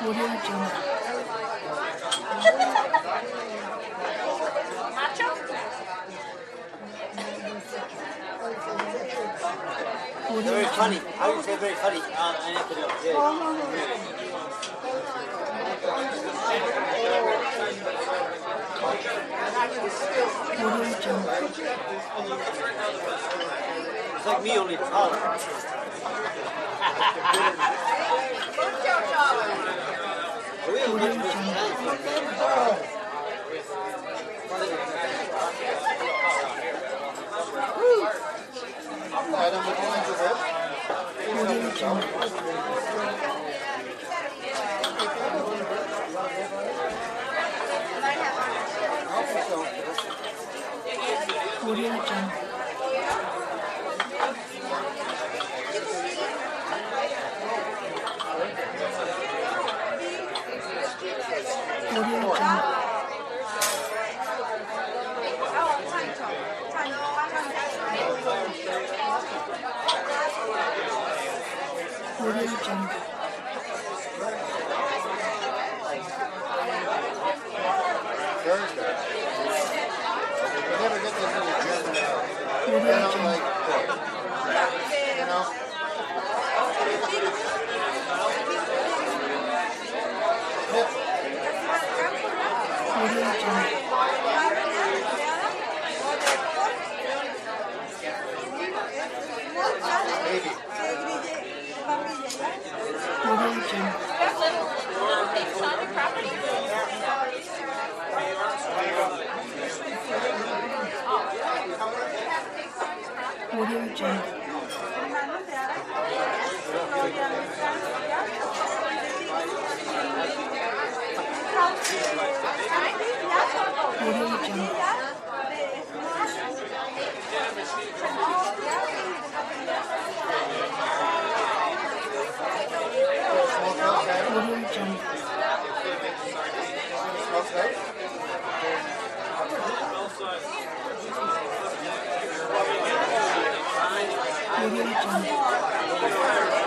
Audio Jungle. Very funny. I would say very funny. I never know. Audio Jungle. It's like me only taller. Audio Jungle. Audio Jungle. Audio Jungle. Audio Jungle. Audio Jungle. Audio Jungle. Audio Jungle. Audio Jungle. Audio Jungle. Audio Jungle.